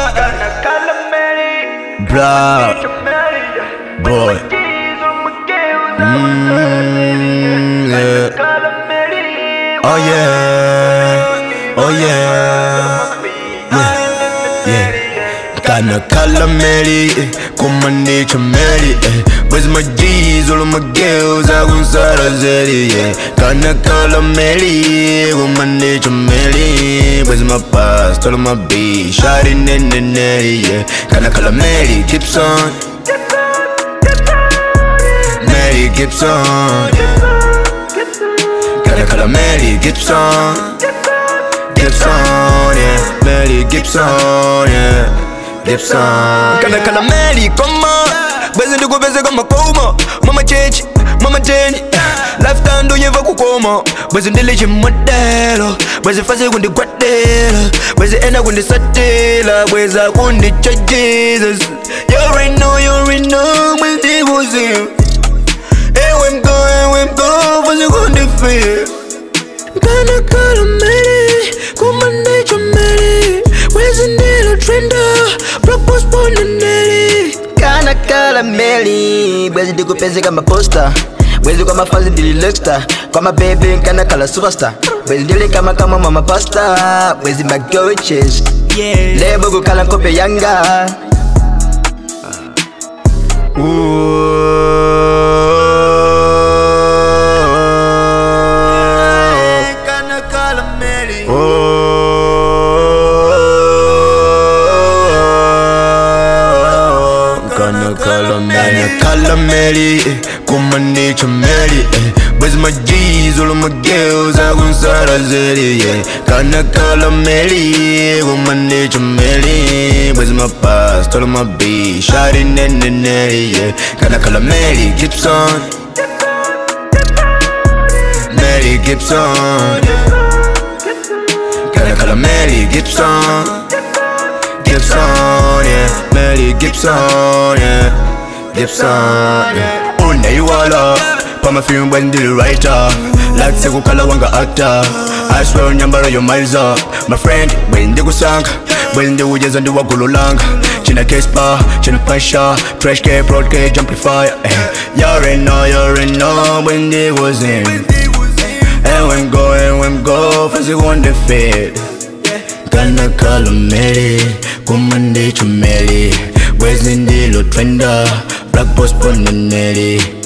Blah, boy. Yeah. Oh yeah, oh yeah, yeah. Kana calamity, kumani chameli. Where's my G's, all of my girls, I gon' sara zeri. Kana calamity, kumani chameli. Where's my past, all of my B, shawty nene, yeah. Kana calamity, Gibson, Mary Gibson. Kana calamity, Gibson, Gibson, yeah. Mary Gibson, yeah. Gibson. Kana calamity, come on. Bezi ndiku bezi kama koma. Mama change, mama change. Lifetime do yeva kukoma. Bezi ndilichi modelo. Bezi fasi kundi kwadela. Bezi enda kundi satela. Bezi kundi cha Jesus. You already know when they was here. Hey, when go, fasi kundi feel. Kana calamity, kumande chameli. Bezi ndilo trender, propose poneneli. Kana calamity, bezi ndiku pezi kama poster. Bezi kwa mafazi ndili luxstar. Kwa mababy kana kala superstar. Bezi ndili kama mama pasta. Bezi magoches, lebo kukala kope yanga. Kana calamity. Kana calamity, kumani chameli. Where's my G's, all of my girls, I gon' sara zeri, yeah. Kana calamity, kumani chameli. Where's my past, all of my B, shawty nene, yeah. Kana calamity, Gibson, Mary Gibson. Kana calamity, Gibson, Gibson, yeah. Mary Gibson, yeah. Gibson, yeah. Oh, now you all up. Pa my film when did the writer. Like Segu Kala Wanga actor. I swear on your your miles up. My friend, when they go sang. When they would just undo a gulu lang. China case bar, China pressure. Trash care, broadcast, amplifier. You already know when they was in. And when go, fast you on the fit. Kana calamity, kumande chameli. Where's in the trender? Black boss poneneli.